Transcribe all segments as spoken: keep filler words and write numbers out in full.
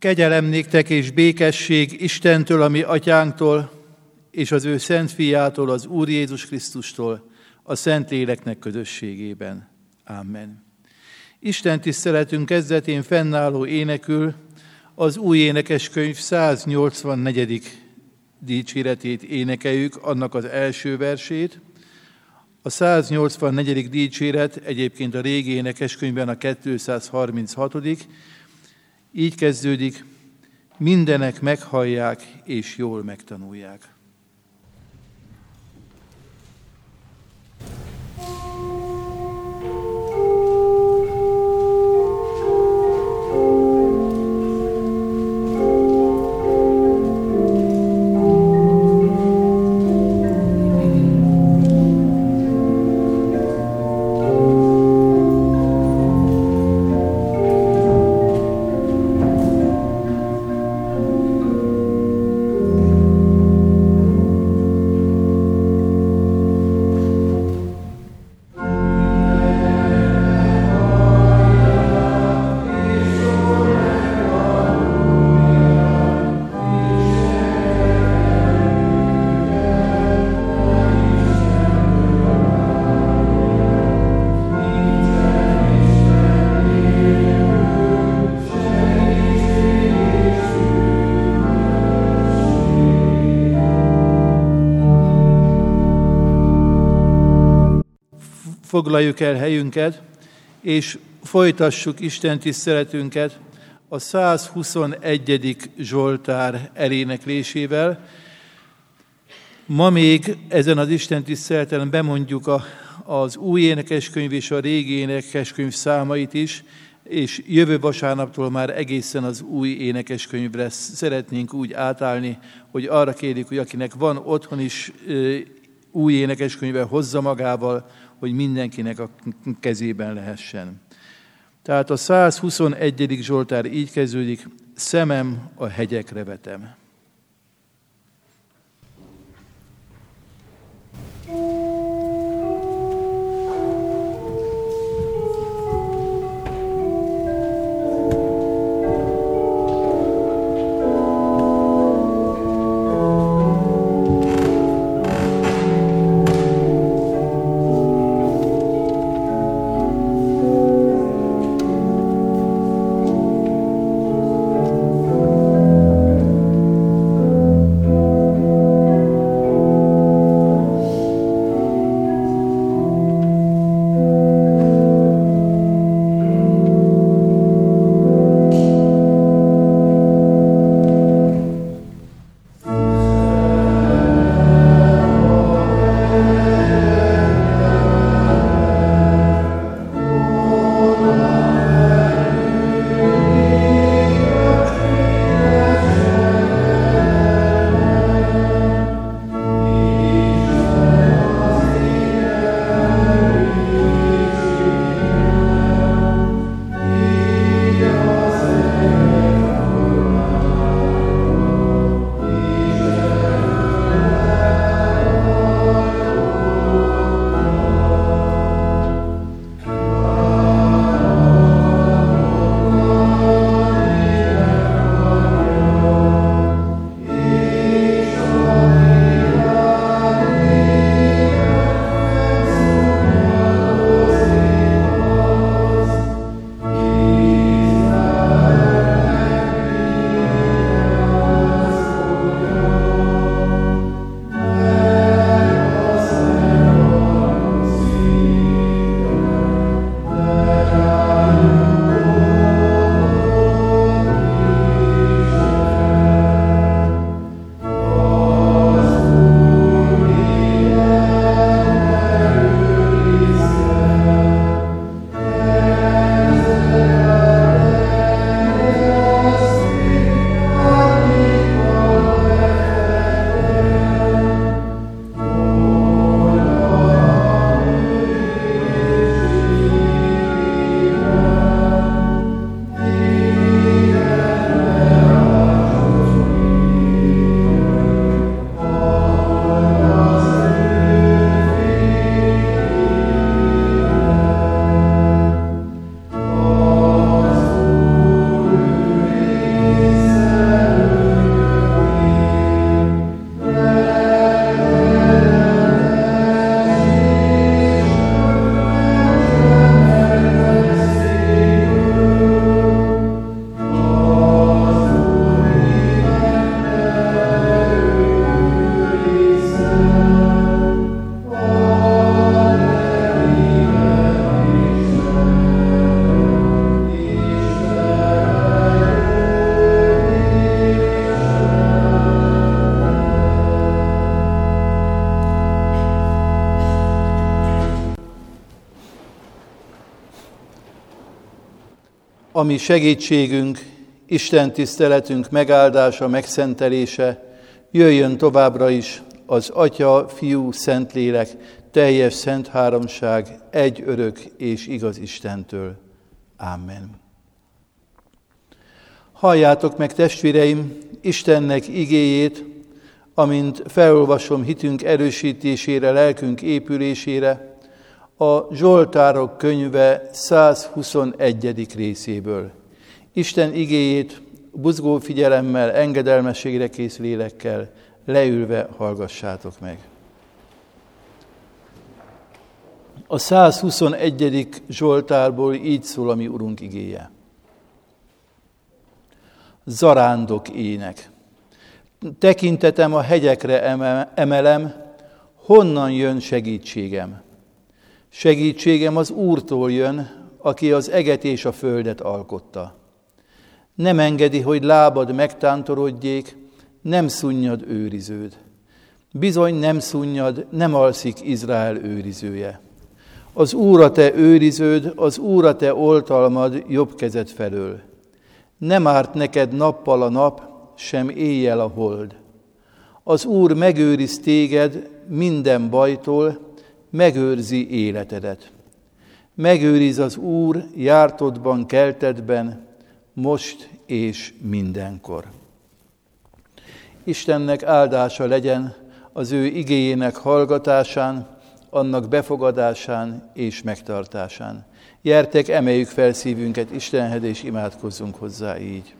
Kegyelem néktek és békesség Istentől, a mi atyánktól, és az ő szent fiától, az Úr Jézus Krisztustól, a Szentléleknek közösségében. Amen. Isten tiszteletünk kezdetén fennálló énekül az új énekeskönyv száznyolcvannegyedik dicséretét énekeljük, annak az első versét. A száznyolcvannegyedik dicséret egyébként a régi énekeskönyvben a kétszázharminchatodik Így kezdődik: mindenek meghallják és jól megtanulják. Foglaljuk el helyünket, és folytassuk Isten tiszteletünket a százhuszonegyedik Zsoltár eléneklésével. Ma még ezen az Isten tiszteleten bemondjuk a, az új énekeskönyv és a régi énekeskönyv számait is, és jövő vasárnaptól már egészen az új énekeskönyvre szeretnénk úgy átállni, hogy arra kérjük, hogy akinek van otthon is új énekeskönyve, hozza magával, hogy mindenkinek a kezében lehessen. Tehát a százhuszonegyedik Zsoltár így kezdődik: szemem a hegyekre vetem. ami segítségünk, Isten tiszteletünk megáldása, megszentelése, jöjjön továbbra is az Atya, Fiú, Szentlélek, teljes szent háromság, egy örök és igaz Istentől. Amen. Halljátok meg, testvéreim, Istennek igéjét, amint felolvasom hitünk erősítésére, lelkünk épülésére, a Zsoltárok könyve százhuszonegyedik részéből. Isten igéjét buzgó figyelemmel, engedelmességre kész lélekkel leülve hallgassátok meg. A százhuszonegyedik Zsoltárból így szól a mi Urunk igéje. Zarándok ének. Tekintetem a hegyekre emelem, honnan jön segítségem? Segítségem az Úrtól jön, aki az eget és a földet alkotta. Nem engedi, hogy lábad megtántorodjék, nem szunnyad őriződ. Bizony nem szunnyad, nem alszik Izrael őrizője. Az Úr a te őriződ, az Úr a te oltalmad jobb kezed felől. Nem árt neked nappal a nap, sem éjjel a hold. Az Úr megőriz téged minden bajtól, megőrzi életedet. Megőriz az Úr jártodban, keltedben, most és mindenkor. Istennek áldása legyen az ő igéjének hallgatásán, annak befogadásán és megtartásán. Gyertek, emeljük fel szívünket Istenhez, és imádkozzunk hozzá így.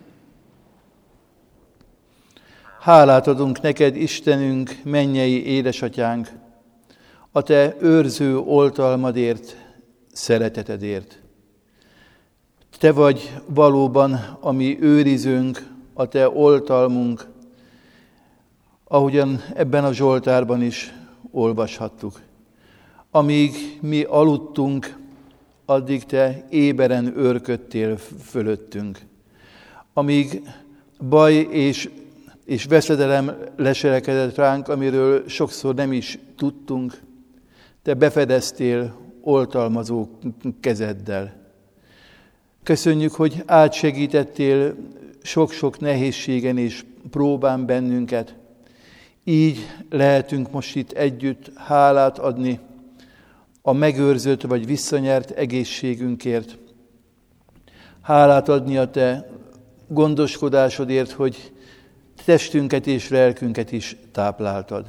Hálát adunk neked, Istenünk, mennyei édesatyánk, a te őrző oltalmadért, szeretetedért. Te vagy valóban a mi őrizőnk, a te oltalmunk, ahogyan ebben a Zsoltárban is olvashattuk. Amíg mi aludtunk, addig te éberen őrködtél fölöttünk. Amíg baj és, és veszedelem leselkedett ránk, amiről sokszor nem is tudtunk, te befedeztél oltalmazó kezeddel. Köszönjük, hogy átsegítettél sok-sok nehézségen és próbán bennünket. Így lehetünk most itt együtt hálát adni a megőrzött vagy visszanyert egészségünkért. Hálát adni a te gondoskodásodért, hogy testünket és lelkünket is tápláltad.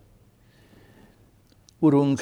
Urunk,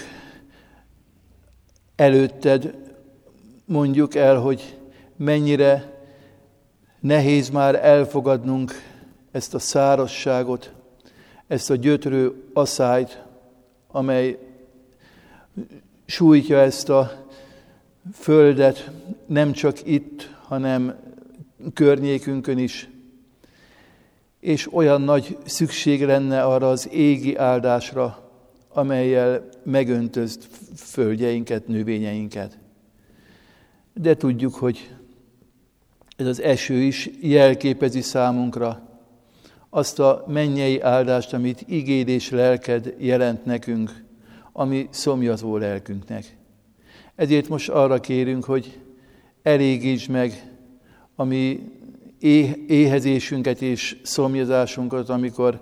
előtted mondjuk el, hogy mennyire nehéz már elfogadnunk ezt a szárazságot, ezt a gyötrő aszályt, amely sújtja ezt a földet, nem csak itt, hanem környékünkön is. És olyan nagy szükség lenne arra az égi áldásra, amellyel megöntözt földjeinket, növényeinket. De tudjuk, hogy ez az eső is jelképezi számunkra azt a mennyei áldást, amit igéd és lelked jelent nekünk, ami szomjazó lelkünknek. Ezért most arra kérünk, hogy elégítsd meg a mi éhezésünket és szomjazásunkat, amikor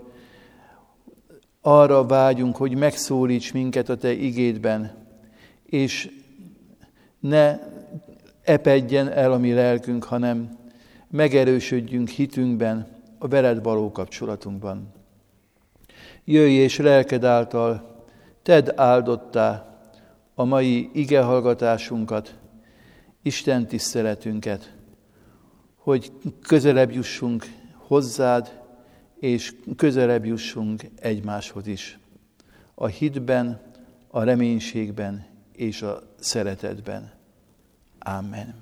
arra vágyunk, hogy megszólíts minket a te igédben, és ne epedjen el a mi lelkünk, hanem megerősödjünk hitünkben, a veled való kapcsolatunkban. Jöjj és lelked által tedd áldottá a mai igehallgatásunkat, Isten tiszteletünket, hogy közelebb jussunk hozzád, és közelebb jussunk egymáshoz is. A hitben, a reménységben és a szeretetben. Amen.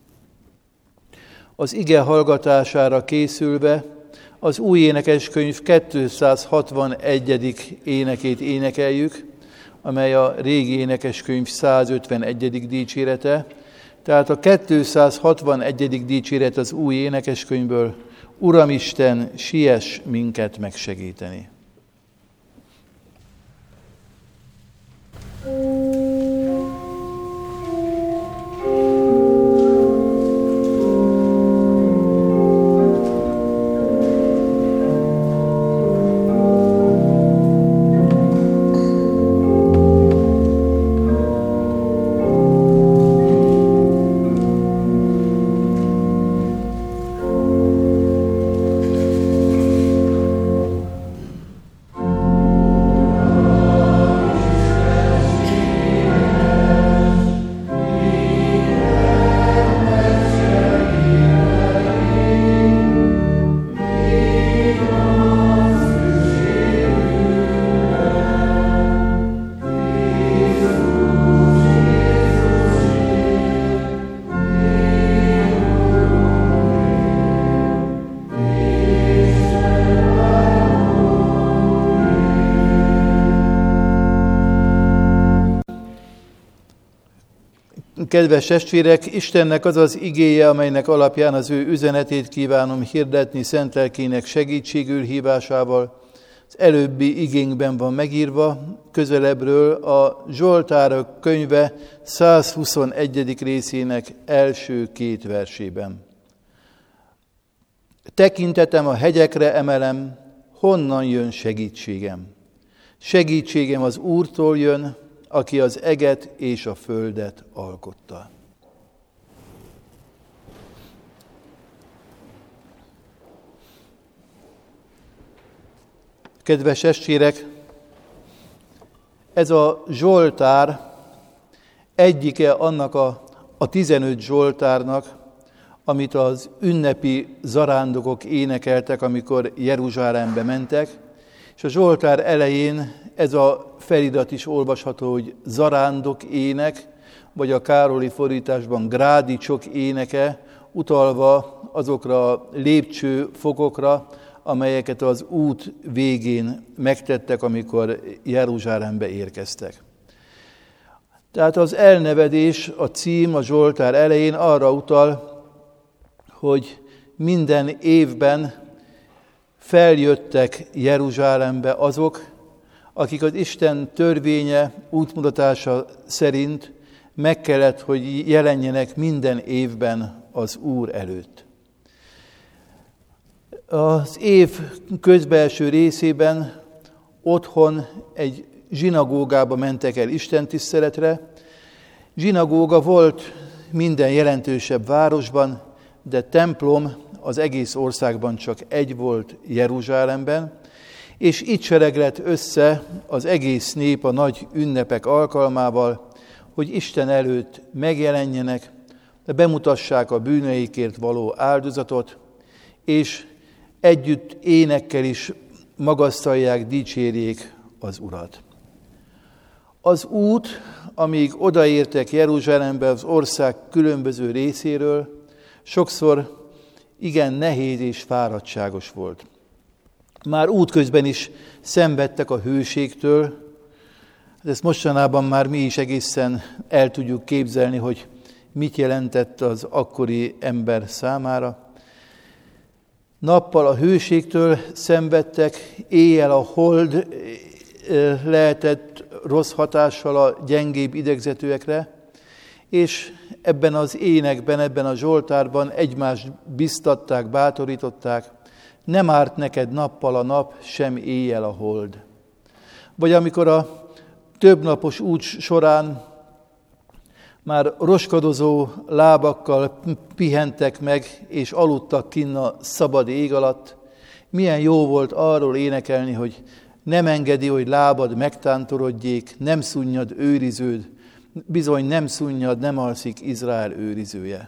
Az ige hallgatására készülve az új énekeskönyv kétszázhatvanegyedik énekét énekeljük, amely a régi énekeskönyv százötvenegyedik dicsérete. Tehát a kétszázhatvanegyedik dicséret az új énekeskönyvből: Uramisten, siess minket megsegíteni. Kedves testvérek, Istennek az az igéje, amelynek alapján az ő üzenetét kívánom hirdetni szent lelkének segítségül hívásával. Az előbbi igénkben van megírva, közelebbről a Zsoltárok könyve százhuszonegyedik részének első két versében. Tekintetem a hegyekre emelem, honnan jön segítségem? Segítségem az Úrtól jön, aki az eget és a földet alkotta. Kedves testvérek, ez a Zsoltár egyike annak a, a tizenöt Zsoltárnak, amit az ünnepi zarándokok énekeltek, amikor Jeruzsálembe mentek, és a Zsoltár elején ez a felirat is olvasható, hogy zarándok ének, vagy a Károli fordításban grádicsok éneke, utalva azokra a lépcsőfokokra, amelyeket az út végén megtettek, amikor Jeruzsálembe érkeztek. Tehát az elnevedés, a cím a Zsoltár elején arra utal, hogy minden évben feljöttek Jeruzsálembe azok, akik az Isten törvénye útmutatása szerint meg kellett, hogy jelenjenek minden évben az Úr előtt. Az év közbelső részében otthon egy zsinagógába mentek el istentiszteletre. Zsinagóga volt minden jelentősebb városban, de templom az egész országban csak egy volt, Jeruzsálemben, és itt sereglett össze az egész nép a nagy ünnepek alkalmával, hogy Isten előtt megjelenjenek, de bemutassák a bűneikért való áldozatot, és együtt énekkel is magasztalják, dicsérjék az Urat. Az út, amíg odaértek Jeruzsálembe az ország különböző részéről, sokszor igen nehéz és fáradtságos volt. Már útközben is szenvedtek a hőségtől, ezt mostanában már mi is egészen el tudjuk képzelni, hogy mit jelentett az akkori ember számára. Nappal a hőségtől szenvedtek, éjjel a hold lehetett rossz hatással a gyengébb idegzetűekre, és ebben az énekben, ebben a Zsoltárban egymást biztatták, bátorították, nem árt neked nappal a nap, sem éjjel a hold. Vagy amikor a többnapos út során már roskadozó lábakkal pihentek meg, és aludtak kinn a szabad ég alatt, milyen jó volt arról énekelni, hogy nem engedi, hogy lábad megtántorodjék, nem szunnyad őriződ, bizony nem szunnyad, nem alszik Izrael őrizője.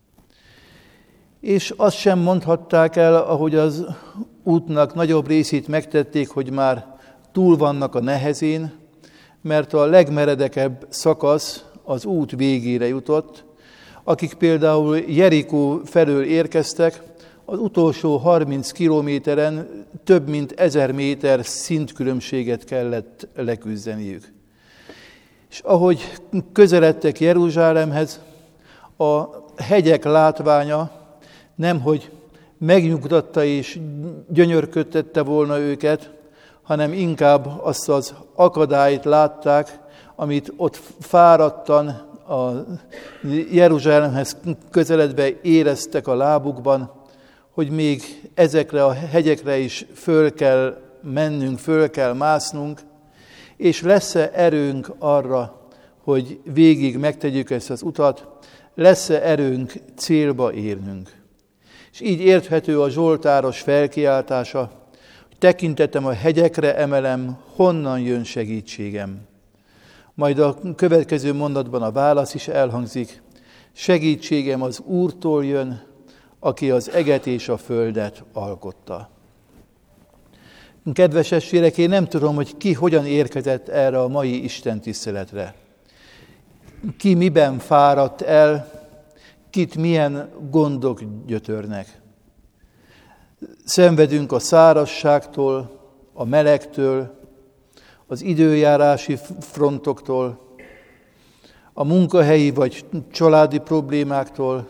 És azt sem mondhatták el, ahogy az útnak nagyobb részét megtették, hogy már túl vannak a nehezén, mert a legmeredekebb szakasz az út végére jutott. Akik például Jerikó felől érkeztek, az utolsó harminc kilométeren több mint ezer méter szintkülönbséget kellett leküzdeniük. És ahogy közeledtek Jeruzsálemhez, a hegyek látványa nemhogy megnyugtatta és gyönyörködtette volna őket, hanem inkább azt az akadályt látták, amit ott fáradtan a Jeruzsálemhez közeledve éreztek a lábukban, hogy még ezekre a hegyekre is föl kell mennünk, föl kell másznunk, és lesz-e erőnk arra, hogy végig megtegyük ezt az utat, lesz-e erőnk célba érnünk. És így érthető a zsoltáros felkiáltása, hogy tekintetem a hegyekre emelem, honnan jön segítségem. Majd a következő mondatban a válasz is elhangzik, segítségem az Úrtól jön, aki az eget és a földet alkotta. Kedves testvérek, én nem tudom, hogy ki hogyan érkezett erre a mai istentiszteletre. Ki miben fáradt el, kit milyen gondok gyötörnek. Szenvedünk a szárazságtól, a melegtől, az időjárási frontoktól, a munkahelyi vagy családi problémáktól.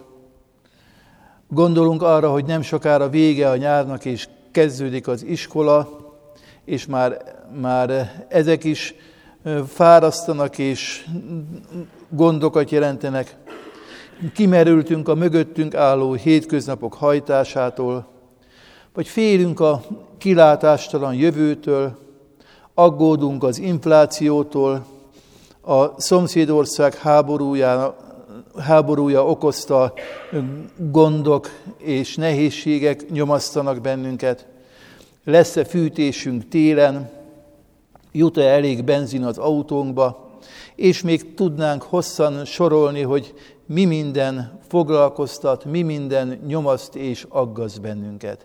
Gondolunk arra, hogy nem sokára vége a nyárnak, és kezdődik az iskola, és már, már ezek is fárasztanak és gondokat jelentenek. Kimerültünk a mögöttünk álló hétköznapok hajtásától, vagy félünk a kilátástalan jövőtől, aggódunk az inflációtól, a szomszédország háborúja, háborúja okozta gondok és nehézségek nyomasztanak bennünket. Lesz-e fűtésünk télen, jut-e elég benzin az autónkba, és még tudnánk hosszan sorolni, hogy mi minden foglalkoztat, mi minden nyomaszt és aggaszt bennünket.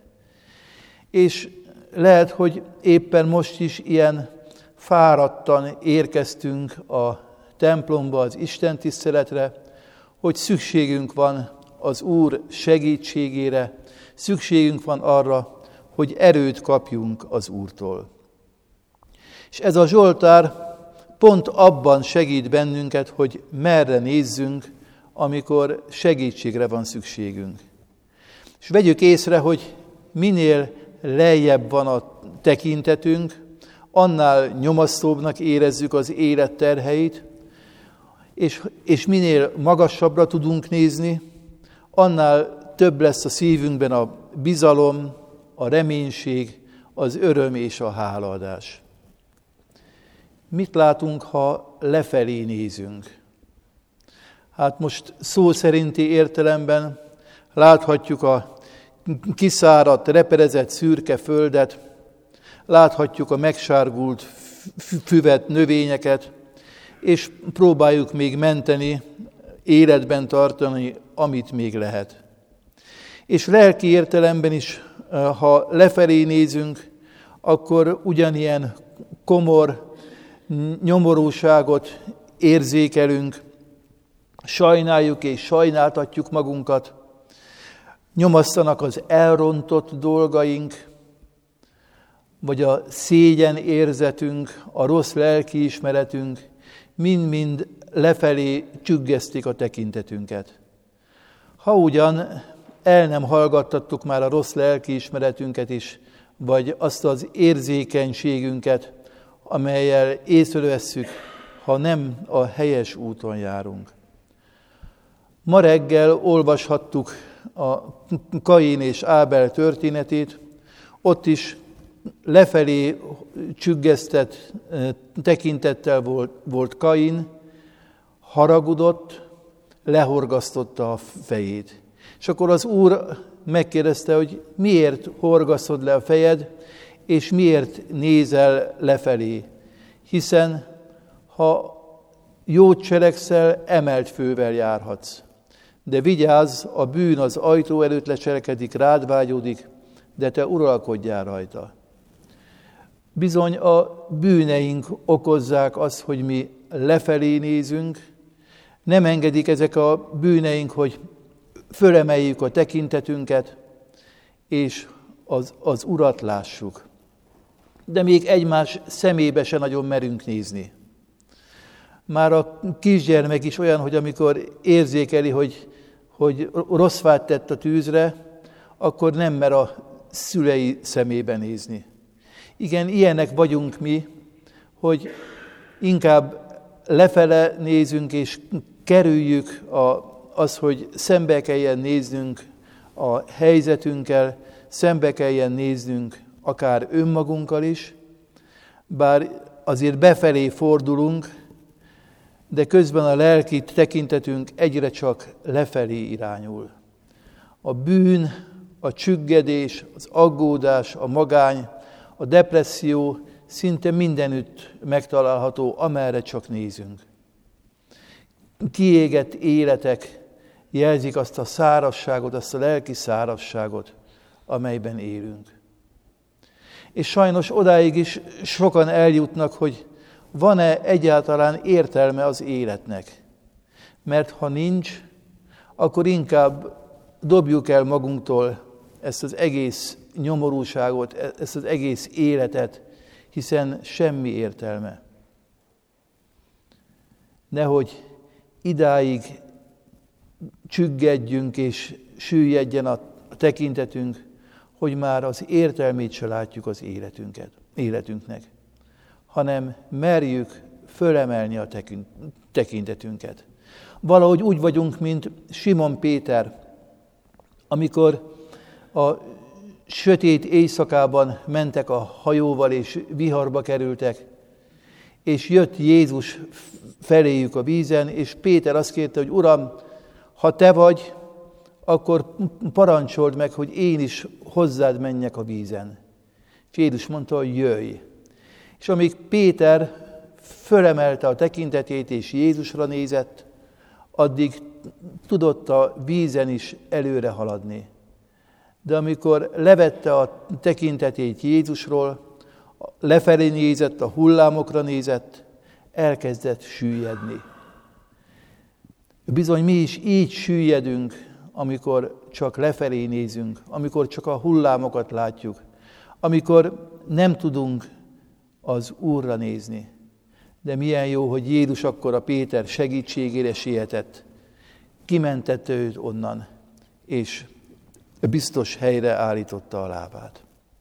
És lehet, hogy éppen most is ilyen fáradtan érkeztünk a templomba, az Isten tiszteletre, hogy szükségünk van az Úr segítségére, szükségünk van arra, hogy erőt kapjunk az Úrtól. És ez a Zsoltár pont abban segít bennünket, hogy merre nézzünk, amikor segítségre van szükségünk. És vegyük észre, hogy minél lejjebb van a tekintetünk, annál nyomasztóbbnak érezzük az élet terheit, és, és minél magasabbra tudunk nézni, annál több lesz a szívünkben a bizalom, a reménység, az öröm és a hálaadás. Mit látunk, ha lefelé nézünk? Hát most szó szerinti értelemben láthatjuk a kiszáradt, reperezett szürke földet, láthatjuk a megsárgult füvet, növényeket, és próbáljuk még menteni, életben tartani, amit még lehet. És lelki értelemben is, ha lefelé nézünk, akkor ugyanilyen komor nyomorúságot érzékelünk, sajnáljuk és sajnáltatjuk magunkat, nyomasztanak az elrontott dolgaink, vagy a szégyen érzetünk, a rossz lelkiismeretünk, mind-mind lefelé csüggesztik a tekintetünket. Ha ugyan el nem hallgattattuk már a rossz lelkiismeretünket is, vagy azt az érzékenységünket, amellyel észrevesszük, ha nem a helyes úton járunk. Ma reggel olvashattuk a Kain és Ábel történetét, ott is lefelé csüggesztett tekintettel volt, volt Kain, haragudott, lehorgasztotta a fejét. És akkor az Úr megkérdezte, hogy miért horgasztod le a fejed, és miért nézel lefelé. Hiszen ha jót cselekszel, emelt fővel járhatsz. De vigyázz, a bűn az ajtó előtt lecselekedik, rád vágyódik, de te uralkodjál rajta. Bizony a bűneink okozzák azt, hogy mi lefelé nézünk, nem engedik ezek a bűneink, hogy fölemeljük a tekintetünket, és az, az Urat lássuk. De még egymás szemébe se nagyon merünk nézni. Már a kisgyermek is olyan, hogy amikor érzékeli, hogy, hogy rossz fát tett a tűzre, akkor nem mer a szülei szemébe nézni. Igen, ilyenek vagyunk mi, hogy inkább lefele nézünk, és kerüljük a, az, hogy szembe kelljen néznünk a helyzetünkkel, szembe kelljen néznünk akár önmagunkkal is, bár azért befelé fordulunk, de közben a lelki tekintetünk egyre csak lefelé irányul. A bűn, a csüggedés, az aggódás, a magány, a depresszió szinte mindenütt megtalálható, amerre csak nézünk. Kiégett életek jelzik azt a szárazságot, azt a lelki szárazságot, amelyben élünk. És sajnos odáig is sokan eljutnak, hogy van-e egyáltalán értelme az életnek. Mert ha nincs, akkor inkább dobjuk el magunktól ezt az egész nyomorúságot, ezt az egész életet, hiszen semmi értelme. Nehogy idáig csüggedjünk és süllyedjen a tekintetünk, hogy már az értelmét se látjuk az életünket, életünknek, hanem merjük fölemelni a tekintetünket. Valahogy úgy vagyunk, mint Simon Péter, amikor a sötét éjszakában mentek a hajóval, és viharba kerültek, és jött Jézus feléjük a vízen, és Péter azt kérte, hogy Uram, ha te vagy, akkor parancsold meg, hogy én is hozzád menjek a vízen. És Jézus mondta, hogy jöjj. És amíg Péter fölemelte a tekintetét, és Jézusra nézett, addig tudott a vízen is előre haladni. De amikor levette a tekintetét Jézusról, lefelé nézett, a hullámokra nézett, elkezdett süllyedni. Bizony mi is így süllyedünk, amikor csak lefelé nézünk, amikor csak a hullámokat látjuk, amikor nem tudunk az Úrra nézni. De milyen jó, hogy Jézus akkor a Péter segítségére sietett, kimentette őt onnan, és biztos helyre állította a lábát.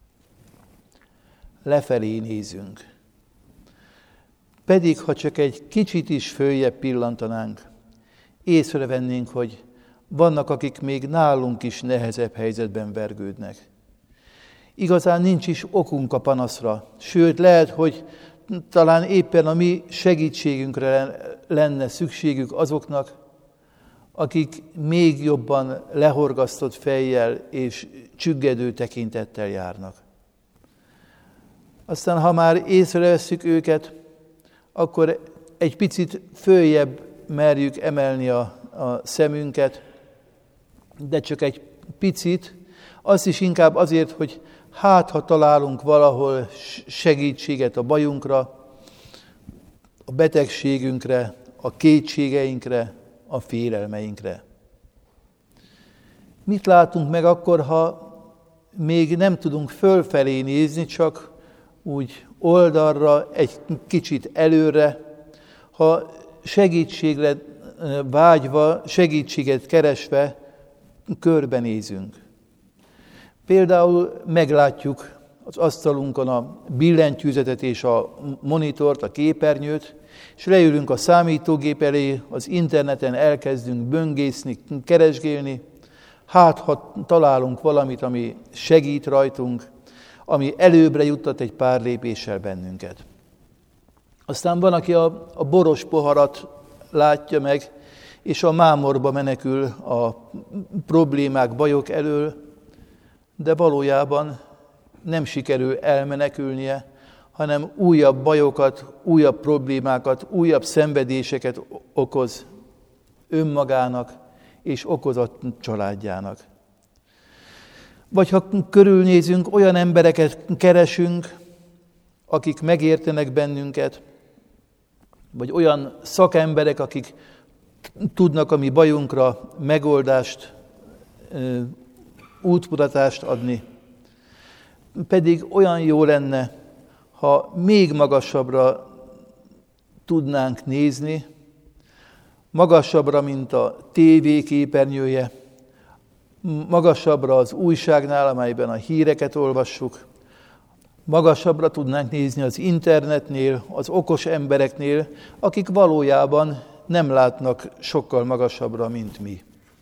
Lefelé nézünk. Pedig, ha csak egy kicsit is följebb pillantanánk, észrevennénk, hogy vannak, akik még nálunk is nehezebb helyzetben vergődnek. Igazán nincs is okunk a panaszra, sőt lehet, hogy talán éppen a mi segítségünkre lenne szükségük azoknak, akik még jobban lehorgasztott fejjel és csüggedő tekintettel járnak. Aztán, ha már észrevesszük őket, akkor egy picit följebb merjük emelni a, a szemünket, de csak egy picit, azt is inkább azért, hogy hát, ha találunk valahol segítséget a bajunkra, a betegségünkre, a kétségeinkre, a félelmeinkre. Mit látunk meg akkor, ha még nem tudunk fölfelé nézni, csak úgy oldalra, egy kicsit előre, ha segítségre vágyva, segítséget keresve körbenézünk. Például meglátjuk az asztalunkon a billentyűzetet és a monitort, a képernyőt, és leülünk a számítógép elé, az interneten elkezdünk böngészni, keresgélni, hát ha találunk valamit, ami segít rajtunk, ami előbbre juttat egy pár lépéssel bennünket. Aztán van, aki a, a boros poharat látja meg, és a mámorba menekül a problémák, bajok elől, de valójában nem sikerül elmenekülnie, hanem újabb bajokat, újabb problémákat, újabb szenvedéseket okoz önmagának, és okoz a családjának. Vagy ha körülnézünk, olyan embereket keresünk, akik megértenek bennünket, vagy olyan szakemberek, akik tudnak a mi bajunkra megoldást, útmutatást adni. Pedig olyan jó lenne, ha még magasabbra tudnánk nézni, magasabbra, mint a tévé képernyője, magasabbra az újságnál, amelyben a híreket olvassuk, magasabbra tudnánk nézni az internetnél, az okos embereknél, akik valójában nem látnak sokkal magasabbra, mint mi.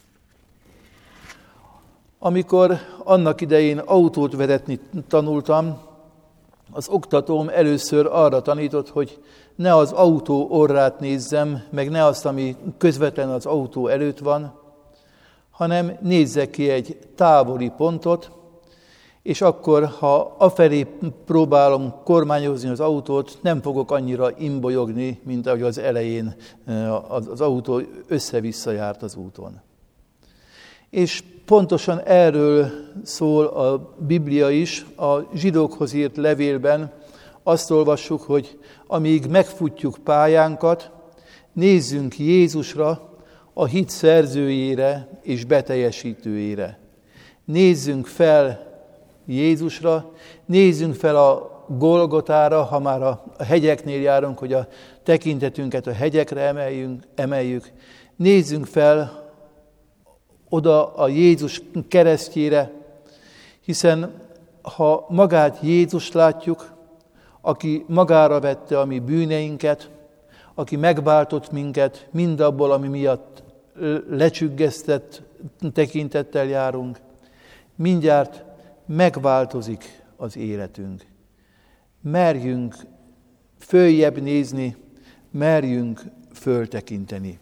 Amikor annak idején autót vezetni tanultam, az oktatóm először arra tanított, hogy ne az autó orrát nézzem, meg ne azt, ami közvetlen az autó előtt van, hanem nézzek ki egy távoli pontot, és akkor, ha afelé próbálom kormányozni az autót, nem fogok annyira imbolyogni, mint ahogy az elején az autó össze-vissza járt az úton. És pontosan erről szól a Biblia is, a zsidókhoz írt levélben. Azt olvassuk, hogy amíg megfutjuk pályánkat, nézzünk Jézusra, a hit szerzőjére és beteljesítőjére. Nézzünk fel Jézusra, nézzünk fel a Golgotára, ha már a hegyeknél járunk, hogy a tekintetünket a hegyekre emeljünk, emeljük, nézzünk fel oda a Jézus keresztjére, hiszen ha magát Jézus látjuk, aki magára vette a mi bűneinket, aki megváltott minket mindabból, ami miatt lecsüggesztett tekintettel járunk, mindjárt megváltozik az életünk. Merjünk följebb nézni, merjünk föltekinteni.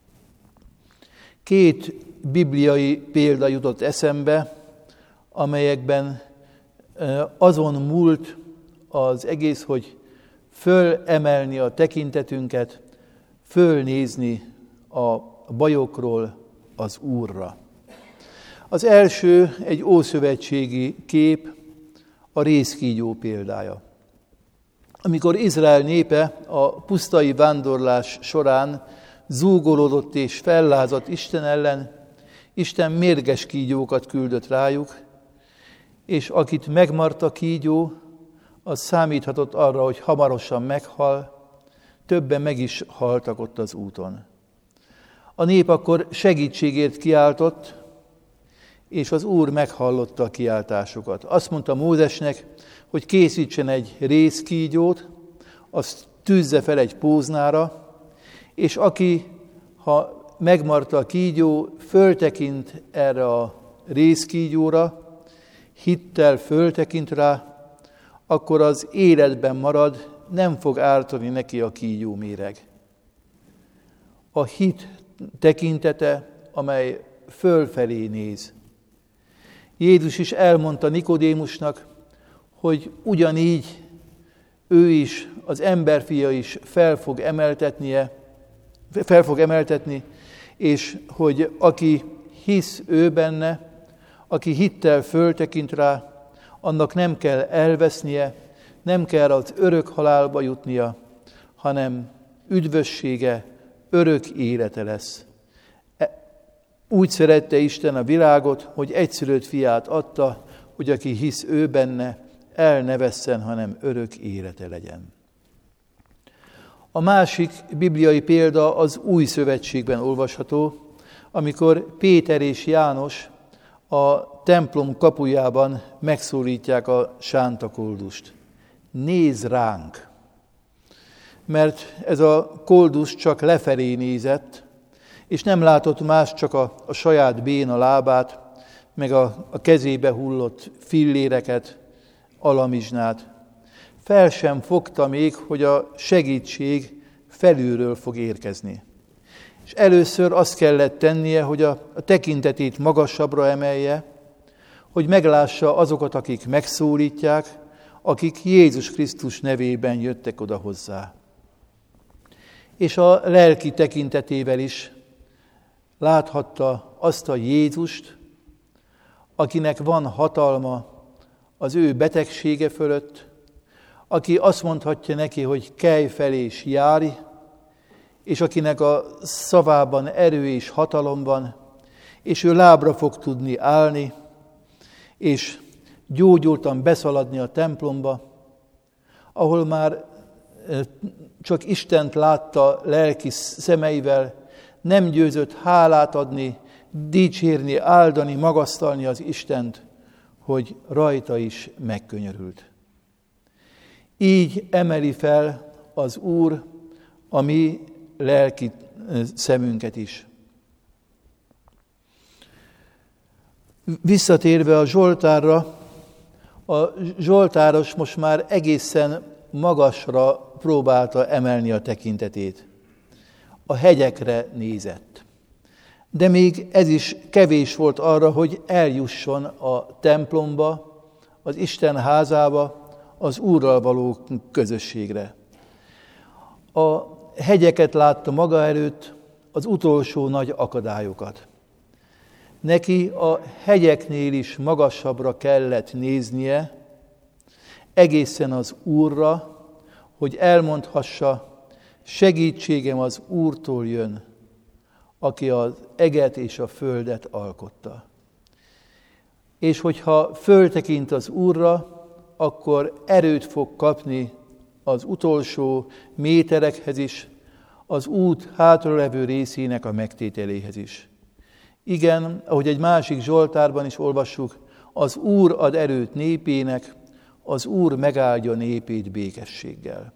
Két bibliai példa jutott eszembe, amelyekben azon múlt az egész, hogy fölemelni a tekintetünket, fölnézni a bajokról az Úrra. Az első egy ószövetségi kép, a rézkígyó példája. Amikor Izrael népe a pusztai vándorlás során zúgolódott és fellázadt Isten ellen, Isten mérges kígyókat küldött rájuk, és akit megmart a kígyó, az számíthatott arra, hogy hamarosan meghal, többen meg is haltak ott az úton. A nép akkor segítségért kiáltott, és az Úr meghallotta a kiáltásukat. Azt mondta Mózesnek, hogy készítsen egy rézkígyót, azt tűzze fel egy póznára, és aki, ha megmarta a kígyó, föltekint erre a rézkígyóra, hittel föltekint rá, akkor az életben marad, nem fog ártani neki a kígyó méreg. A hit tekintete, amely fölfelé néz. Jézus is elmondta Nikodémusnak, hogy ugyanígy ő is, az emberfia is fel fog emeltetnie, fel fog emeltetni, és hogy aki hisz ő benne, aki hittel föltekint rá, annak nem kell elvesznie, nem kell az örök halálba jutnia, hanem üdvössége, örök élete lesz. Úgy szerette Isten a világot, hogy egyszülött fiát adta, hogy aki hisz ő benne, el ne vesszen, hanem örök élete legyen. A másik bibliai példa az Új Szövetségben olvasható, amikor Péter és János a templom kapujában megszólítják a sántakoldust. Nézz ránk! Mert ez a koldus csak lefelé nézett, és nem látott más, csak a, a saját béna lábát, meg a, a kezébe hullott filléreket, alamizsnát. Fel sem fogta még, hogy a segítség felülről fog érkezni. És először azt kellett tennie, hogy a, a tekintetét magasabbra emelje, hogy meglássa azokat, akik megszólítják, akik Jézus Krisztus nevében jöttek oda hozzá. És a lelki tekintetével is láthatta azt a Jézust, akinek van hatalma az ő betegsége fölött, aki azt mondhatja neki, hogy kelj fel és járj, és akinek a szavában erő és hatalom van, és ő lábra fog tudni állni, és gyógyultan beszaladni a templomba, ahol már csak Istent látta lelki szemeivel, nem győzött hálát adni, dicsérni, áldani, magasztalni az Istent, hogy rajta is megkönyörült. Így emeli fel az Úr a mi lelki szemünket is. Visszatérve a Zsoltárra, a Zsoltáros most már egészen magasra próbálta emelni a tekintetét. A hegyekre nézett. De még ez is kevés volt arra, hogy eljusson a templomba, az Isten házába, az Úrral való közösségre. A hegyeket látta maga előtt, az utolsó nagy akadályokat. Neki a hegyeknél is magasabbra kellett néznie, egészen az Úrra, hogy elmondhassa, segítségem az Úrtól jön, aki az eget és a földet alkotta. És hogyha föltekint az Úrra, akkor erőt fog kapni az utolsó méterekhez is, az út hátralevő részének a megtételéhez is. Igen, ahogy egy másik Zsoltárban is olvassuk, az Úr ad erőt népének, az Úr megáldja népét békességgel.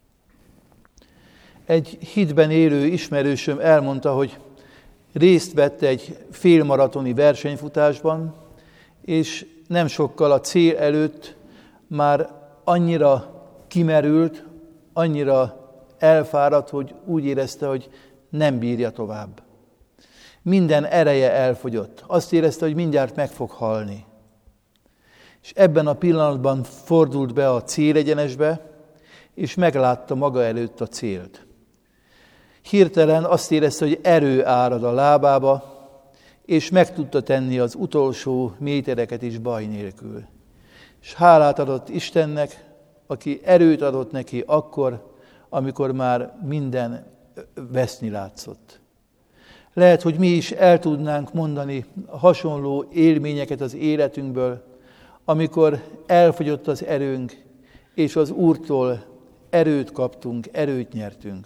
Egy hitben élő ismerősöm elmondta, hogy részt vett egy félmaratoni versenyfutásban, és nem sokkal a cél előtt már annyira kimerült, annyira elfáradt, hogy úgy érezte, hogy nem bírja tovább. Minden ereje elfogyott. Azt érezte, hogy mindjárt meg fog halni. És ebben a pillanatban fordult be a célegyenesbe, és meglátta maga előtt a célt. Hirtelen azt érezte, hogy erő árad a lábába, és meg tudta tenni az utolsó métereket is baj nélkül. És hálát adott Istennek, aki erőt adott neki akkor, amikor már minden veszni látszott. Lehet, hogy mi is el tudnánk mondani hasonló élményeket az életünkből, amikor elfogyott az erőnk, és az Úrtól erőt kaptunk, erőt nyertünk.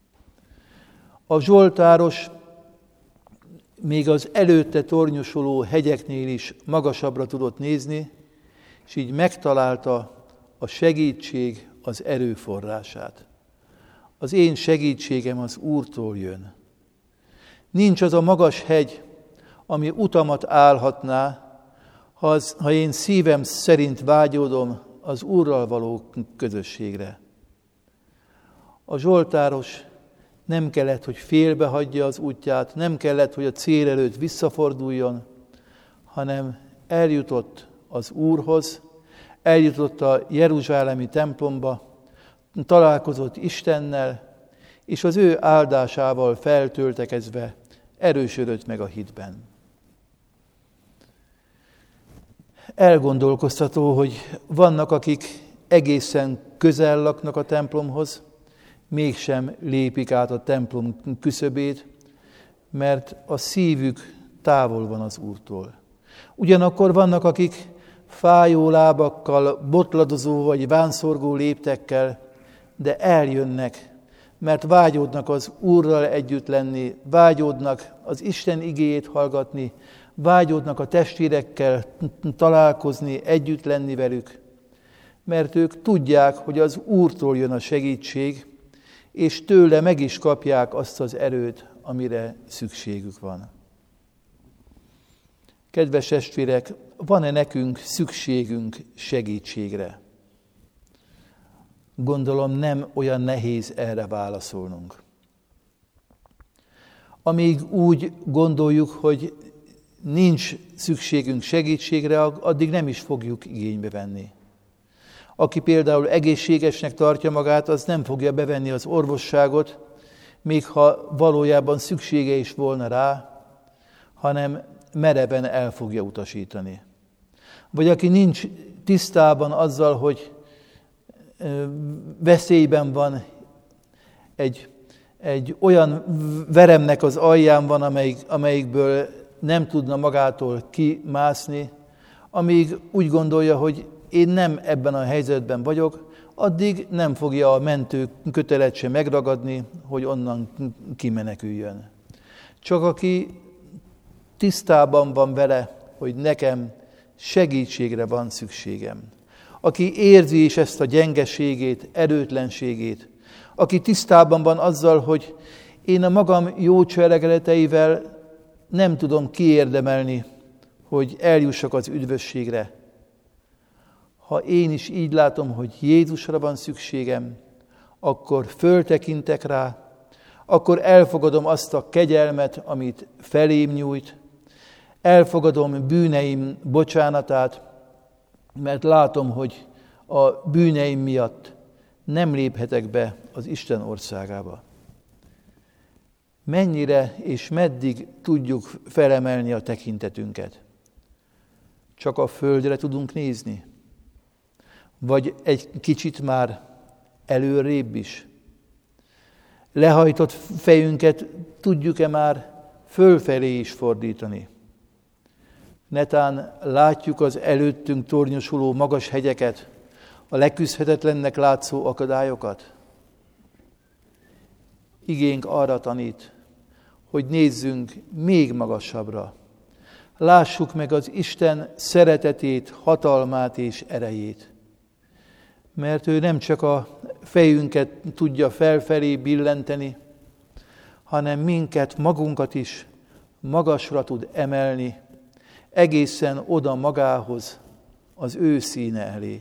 A zsoltáros még az előtte tornyosuló hegyeknél is magasabbra tudott nézni, és így megtalálta a segítség, az erő forrását. Az én segítségem az Úrtól jön. Nincs az a magas hegy, ami utamat állhatná, ha, az, ha én szívem szerint vágyódom az Úrral való közösségre. A zsoltáros nem kellett, hogy félbehagyja az útját, nem kellett, hogy a cél előtt visszaforduljon, hanem eljutott az Úrhoz, eljutott a jeruzsálemi templomba, találkozott Istennel, és az ő áldásával feltöltekezve erősödött meg a hitben. Elgondolkoztató, hogy vannak, akik egészen közel laknak a templomhoz, mégsem lépik át a templom küszöbét, mert a szívük távol van az Úrtól. Ugyanakkor vannak, akik fájó lábakkal, botladozó vagy vánszorgó léptekkel, de eljönnek, mert vágyódnak az Úrral együtt lenni, vágyódnak az Isten igéjét hallgatni, vágyódnak a testvérekkel találkozni, együtt lenni velük, mert ők tudják, hogy az Úrtól jön a segítség, és tőle meg is kapják azt az erőt, amire szükségük van. Kedves testvérek, van-e nekünk szükségünk segítségre? Gondolom nem olyan nehéz erre válaszolnunk. Amíg úgy gondoljuk, hogy nincs szükségünk segítségre, addig nem is fogjuk igénybe venni. Aki például egészségesnek tartja magát, az nem fogja bevenni az orvosságot, még ha valójában szüksége is volna rá, hanem mereven el fogja utasítani. Vagy aki nincs tisztában azzal, hogy veszélyben van, egy, egy olyan veremnek az alján van, amelyik, amelyikből nem tudna magától kimászni, amíg úgy gondolja, hogy én nem ebben a helyzetben vagyok, addig nem fogja a mentő kötelet sem megragadni, hogy onnan kimeneküljön. Csak aki tisztában van vele, hogy nekem segítségre van szükségem. Aki érzi is ezt a gyengeségét, erőtlenségét, aki tisztában van azzal, hogy én a magam jó cselekedeteivel nem tudom kiérdemelni, hogy eljussak az üdvösségre. Ha én is így látom, hogy Jézusra van szükségem, akkor föltekintek rá, akkor elfogadom azt a kegyelmet, amit felém nyújt, elfogadom bűneim bocsánatát, mert látom, hogy a bűneim miatt nem léphetek be az Isten országába. Mennyire és meddig tudjuk felemelni a tekintetünket? Csak a földre tudunk nézni? Vagy egy kicsit már előrébb is? Lehajtott fejünket tudjuk-e már fölfelé is fordítani? Netán látjuk az előttünk tornyosuló magas hegyeket, a leküzdhetetlennek látszó akadályokat? Igénk arra tanít, hogy nézzünk még magasabbra. Lássuk meg az Isten szeretetét, hatalmát és erejét. Mert ő nem csak a fejünket tudja felfelé billenteni, hanem minket, magunkat is magasra tud emelni, egészen oda magához, az ő színe elé.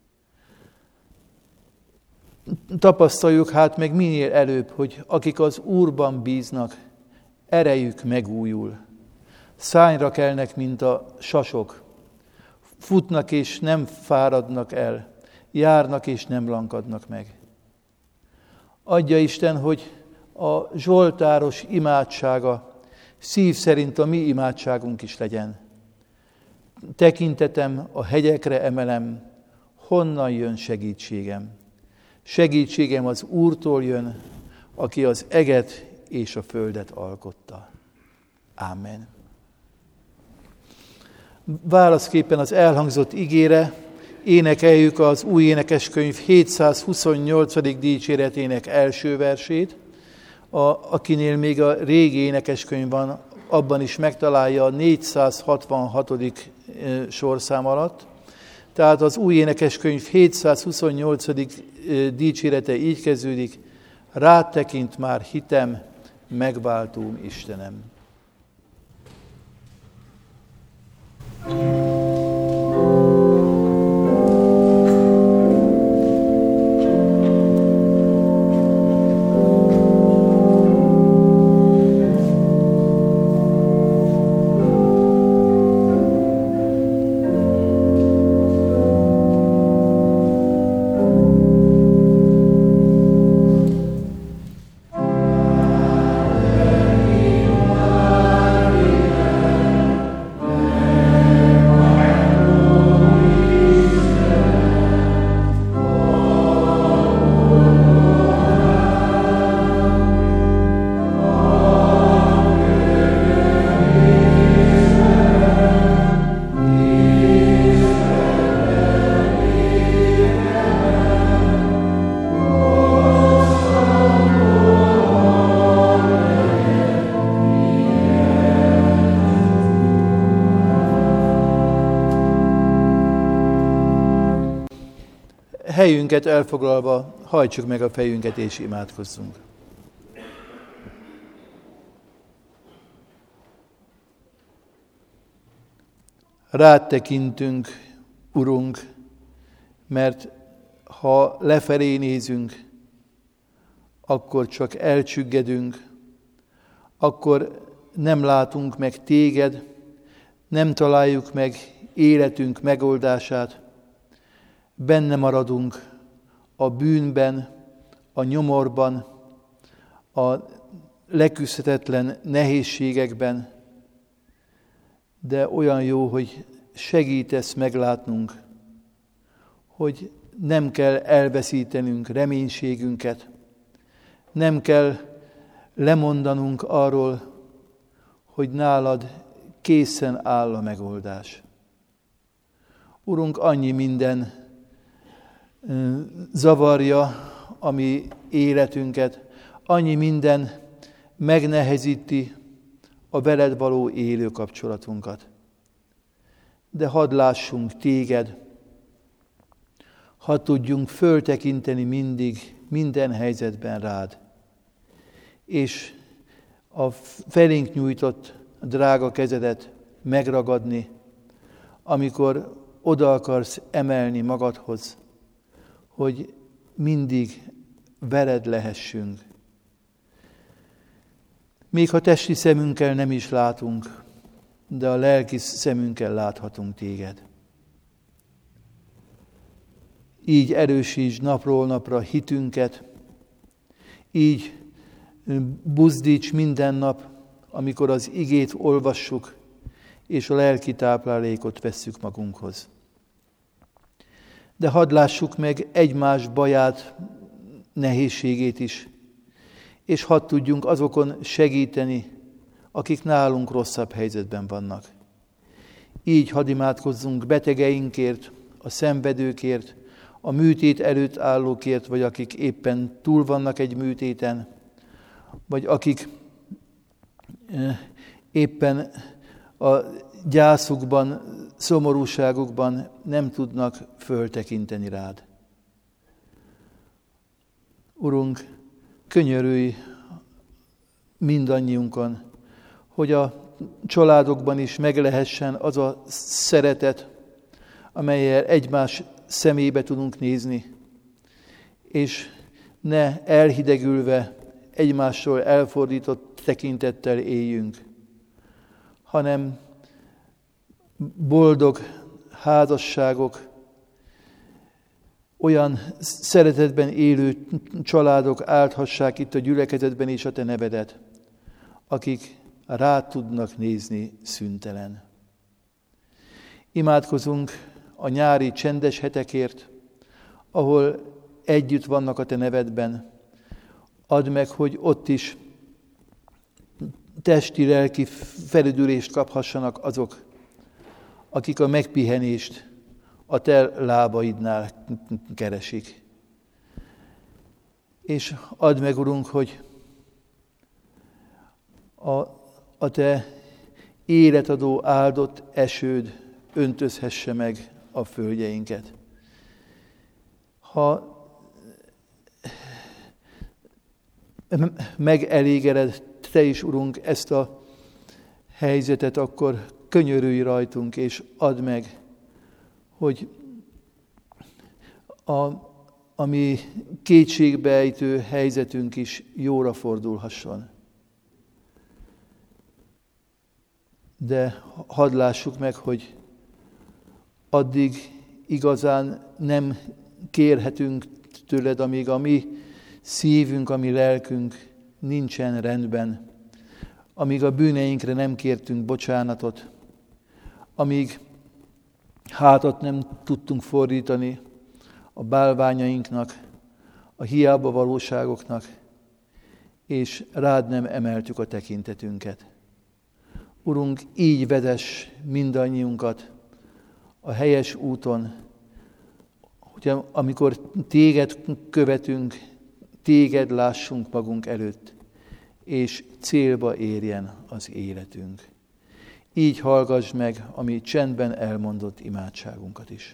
Tapasztaljuk hát meg minél előbb, hogy akik az Úrban bíznak, erejük megújul. Szányra kelnek, mint a sasok. Futnak és nem fáradnak el, járnak és nem lankadnak meg. Adja Isten, hogy a zsoltáros imádsága szív szerint a mi imádságunk is legyen. Tekintetem a hegyekre emelem, honnan jön segítségem. Segítségem az Úrtól jön, aki az eget és a földet alkotta. Ámen. Válaszképpen az elhangzott igére énekeljük az új énekeskönyv hétszázhuszonnyolcadik dicséretének első versét. A, akinél még a régi énekeskönyv van, abban is megtalálja a négyszázhatvanhatodik sorszám alatt. Tehát az új énekeskönyv hétszázhuszonnyolcadik dicsérete így kezdődik: rád tekint már hitem, megváltóm Istenem. Helyünket elfoglalva hajtsuk meg a fejünket és imádkozzunk. Rád tekintünk, Urunk, mert ha lefelé nézünk, akkor csak elcsüggedünk, akkor nem látunk meg téged, nem találjuk meg életünk megoldását, benne maradunk a bűnben, a nyomorban, a leküzdhetetlen nehézségekben, de olyan jó, hogy segítesz meglátnunk, hogy nem kell elveszítenünk reménységünket, nem kell lemondanunk arról, hogy nálad készen áll a megoldás. Urunk, annyi minden zavarja a mi életünket, annyi minden megnehezíti a veled való élő kapcsolatunkat. De hadd lássunk téged, hadd tudjunk föltekinteni mindig, minden helyzetben rád, és a felénk nyújtott drága kezedet megragadni, amikor oda akarsz emelni magadhoz, hogy mindig veled lehessünk. Még ha testi szemünkkel nem is látunk, de a lelki szemünkkel láthatunk téged. Így erősítsd napról napra hitünket, így buzdíts minden nap, amikor az igét olvassuk, és a lelki táplálékot vesszük magunkhoz. De hadd lássuk meg egymás baját, nehézségét is, és hadd tudjunk azokon segíteni, akik nálunk rosszabb helyzetben vannak. Így hadd imádkozzunk betegeinkért, a szenvedőkért, a műtét előtt állókért, vagy akik éppen túl vannak egy műtéten, vagy akik éppen a gyászukban, szomorúságukban nem tudnak föltekinteni rád. Urunk, könyörülj mindannyiunkon, hogy a családokban is meglehessen az a szeretet, amellyel egymás szemébe tudunk nézni, és ne elhidegülve, egymástól elfordított tekintettel éljünk, hanem boldog házasságok, olyan szeretetben élő családok álthassák itt a gyülekezetben is a te nevedet, akik rád tudnak nézni szüntelen. Imádkozunk a nyári csendes hetekért, ahol együtt vannak a te nevedben. Add meg, hogy ott is testi-lelki felüdülést kaphassanak azok, akik a megpihenést a te lábaidnál keresik. És add meg, Urunk, hogy a, a te életadó áldott esőd öntözhesse meg a földjeinket. Ha megelégeded te is, Urunk, ezt a helyzetet, akkor könyörülj rajtunk, és add meg, hogy a, a mi kétségbeejtő helyzetünk is jóra fordulhasson. De hadd lássuk meg, hogy addig igazán nem kérhetünk tőled, amíg a mi szívünk, a mi lelkünk nincsen rendben, amíg a bűneinkre nem kértünk bocsánatot, amíg hátat nem tudtunk fordítani a bálványainknak, a hiába valóságoknak, és rád nem emeltük a tekintetünket. Urunk, így vezess mindannyiunkat a helyes úton, hogy amikor téged követünk, téged lássunk magunk előtt, és célba érjen az életünk. Így hallgass meg a mi csendben elmondott imádságunkat is.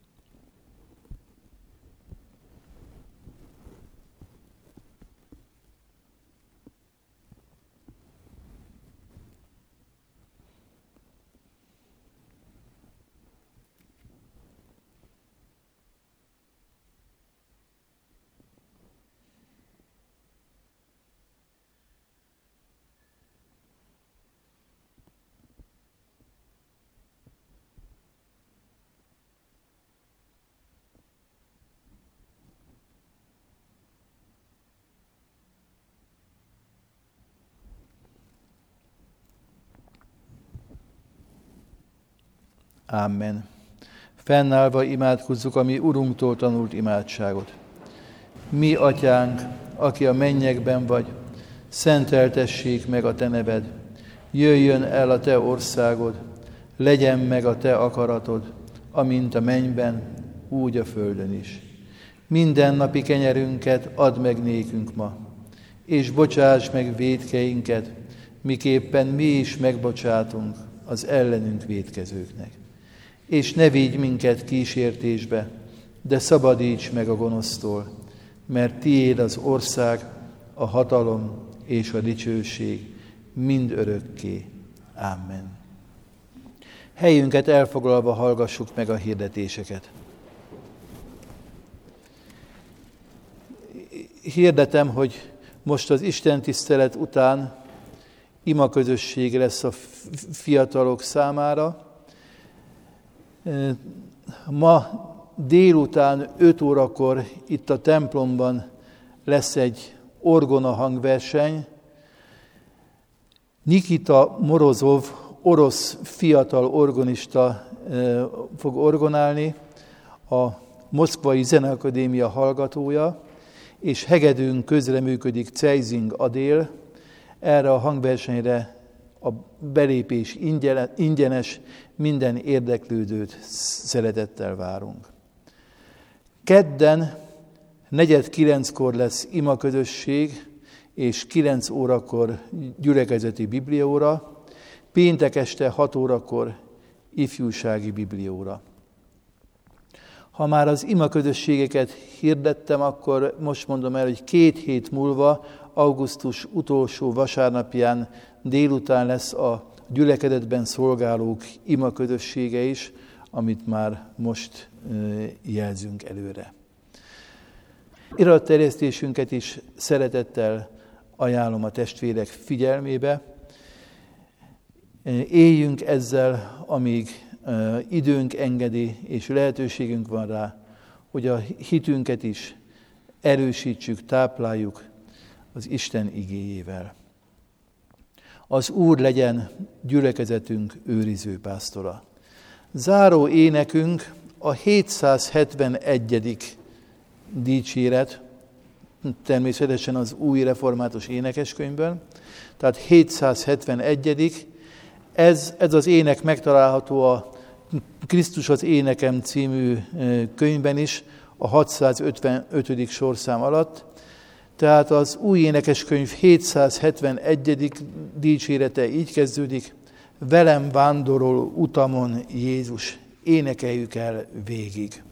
Amen. Fennállva imádkozzuk a mi Urunktól tanult imádságot. Mi, Atyánk, aki a mennyekben vagy, szenteltessék meg a te neved. Jöjjön el a te országod, legyen meg a te akaratod, amint a mennyben, úgy a földön is. Minden napi kenyerünket add meg nékünk ma, és bocsáss meg vétkeinket, miképpen mi is megbocsátunk az ellenünk vétkezőknek. És ne vigy minket kísértésbe, de szabadíts meg a gonosztól, mert tiéd az ország, a hatalom és a dicsőség mind örökké. Amen. Helyünket elfoglalva hallgassuk meg a hirdetéseket. Hirdetem, hogy most az istentisztelet után imaközösség lesz a fiatalok számára. Ma délután öt órakor itt a templomban lesz egy orgona hangverseny. Nikita Morozov, orosz fiatal orgonista fog orgonálni, a Moszkvai Zeneakadémia hallgatója, és hegedűn közreműködik Cejzing Adél. Erre a hangversenyre a belépés ingyenes, minden érdeklődőt szeretettel várunk. Kedden negyed kilenckor lesz imaközösség, és kilenc órakor gyülekezeti bibliaóra, péntek este hat órakor ifjúsági bibliaóra. Ha már az imaközösségeket hirdettem, akkor most mondom el, hogy két hét múlva, augusztus utolsó vasárnapján délután lesz a gyülekezetben szolgálók imaközössége is, amit már most jelzünk előre. Iratterjesztésünket is szeretettel ajánlom a testvérek figyelmébe. Éljünk ezzel, amíg időnk engedi, és lehetőségünk van rá, hogy a hitünket is erősítsük, tápláljuk az Isten igéjével. Az Úr legyen gyülekezetünk őriző pásztora. Záró énekünk a hétszázhetvenegyedik dicséret, természetesen az új református énekeskönyvben, tehát hétszázhetvenegyedik Ez, ez az ének megtalálható a Krisztus az énekem című könyvben is, a hatszázötvenötödik sorszám alatt. Tehát az új énekeskönyv hétszázhetvenegyedik dicsérete így kezdődik: velem vándorol utamon Jézus, énekeljük el végig.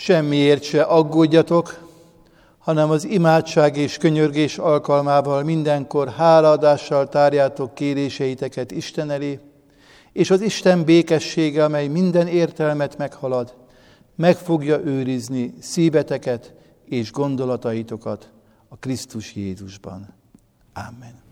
semmiért se aggódjatok, hanem az imádság és könyörgés alkalmával mindenkor hálaadással tárjátok kéréseiteket Isten elé, és az Isten békessége, amely minden értelmet meghalad, meg fogja őrizni szíveteket és gondolataitokat a Krisztus Jézusban. Amen.